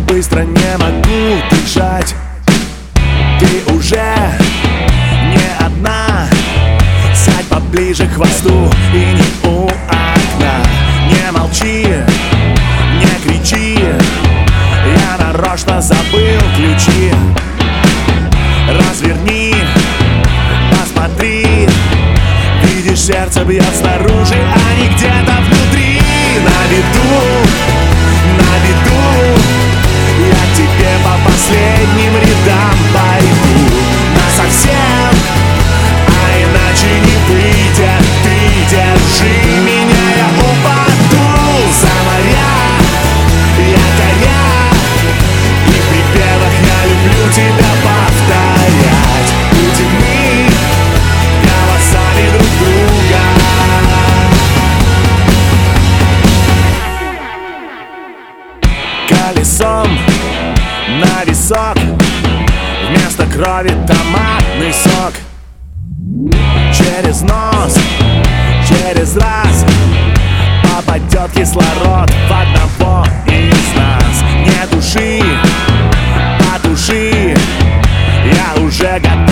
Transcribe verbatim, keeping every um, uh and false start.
быстро не могу дышать. Ты уже не одна, сядь поближе к хвосту и не у окна. Не молчи, не кричи, я нарочно забыл ключи. Разверни, посмотри, видишь, сердце бьет снаружи, а не где-то внутри. На виду, на виду, я к тебе по последним рядам пойду. Насовсем, а иначе не выйдет. Ты держи меня, я упаду за моря, якоря, и в припевах я люблю тебя повторять. Будем мы голосами друг друга. Колесом на висок, вместо крови томатный сок. Через нос, через раз попадет кислород в одного из нас. Не души, потуши, я уже готов